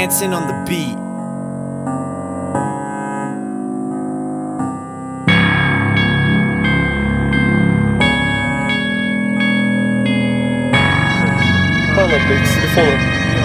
dancing on the beat. С телефона.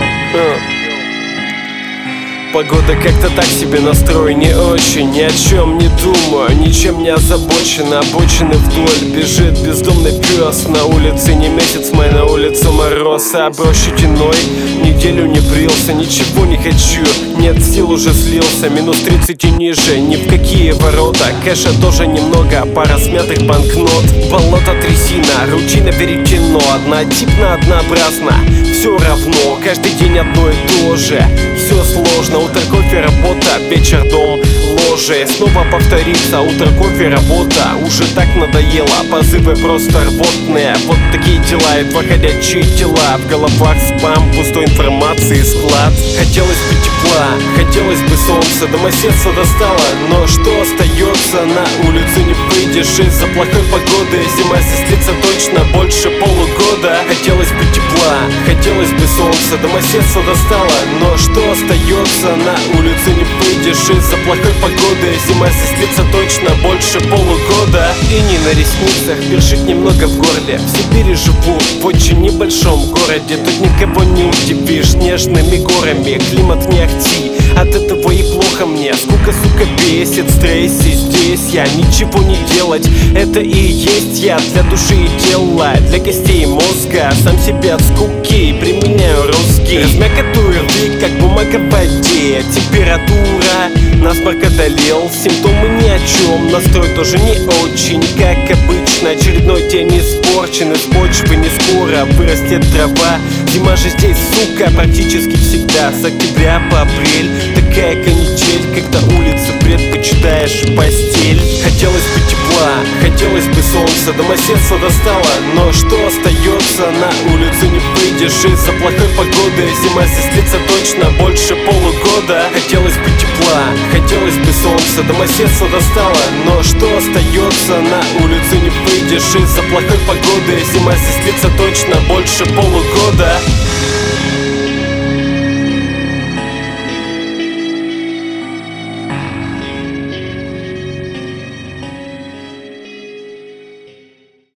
Погода как-то так себе, настрой не очень. Ни о чем не думаю, ничем не озабочен. Обочины вдоль бежит бездомный пес. На улице не месяц май, на улице мороз. А бро щетиной неделю не брился. Ничего не хочу, нет сил, уже слился. Минус 30 и ниже, ни в какие ворота. Кэша тоже немного, пара смятых банкнот. Болото, трясина, рутина веретено. Однотипно, однообразно, все равно. Каждый день одно и то же, все сложно. Утро, кофе, работа, вечер, дом, ложе. Снова повторится, утро, кофе, работа. Уже так надоело, позывы просто рвотные. Вот такие дела, едва ходячие тела. В головах спам, пустой информации склад. Хотелось бы тепла, хотелось бы солнца. Домоседство достало, но что остается? На улицу не выйдешь из-за плохой погоды. Зима здесь длится точно больше полугода. Хотелось бы тепла, хотелось бы солнца. Домоседство достало, но что остается? На улицу не выйдешь из-за плохой погоды. Зима здесь длится точно больше полугода. И не на ресницах, першит немного в горле. В Сибири живу, в очень небольшом городе. Тут никого не удивишь нежными горами. Климат не ахти, от этого и плохо мне. Скука, сука, бесит, стресс, и здесь я ничего не делать. Это и есть я для души и тела, для костей и мозга. Сам себя от скуки применяю русский. Размякотую рты, как бумага в воде. Температура, насморк одолел. Симптомы ни о чем, настрой тоже не очень. Как обычно, очередной день испорчен. Из почвы не скоро вырастет трава. Зима же здесь, сука, практически всегда. С октября по апрель такая канитель, когда улицы предпочитаешь постель. Хотелось бы тепла, хотелось бы солнца. Домоседство достало, но что остается? На улицу не выйдешь из-за плохой погоды. Зима здесь длится точно больше полугода. Хотелось бы тепла, хотелось бы солнца. Домоседство достало, но что остается? На улицу не выйдешь из-за плохой погоды. Зима здесь длится точно больше полугода.